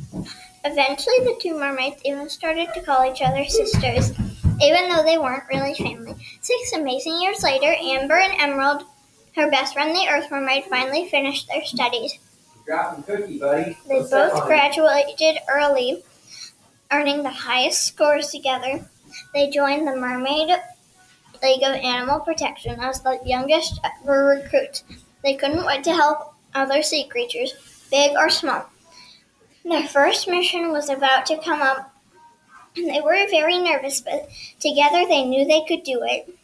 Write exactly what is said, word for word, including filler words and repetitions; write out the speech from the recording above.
Eventually, the two mermaids even started to call each other sisters, even though they weren't really family. Six amazing years later, Amber and Emerald, her best friend, the Earth Mermaid, finally finished their studies. Dropping cookie, buddy. They both graduated early, earning the highest scores together. They joined the Mermaid League of Animal Protection as the youngest ever recruits. They couldn't wait to help other sea creatures, big or small. Their first mission was about to come up, and they were very nervous, but together they knew they could do it.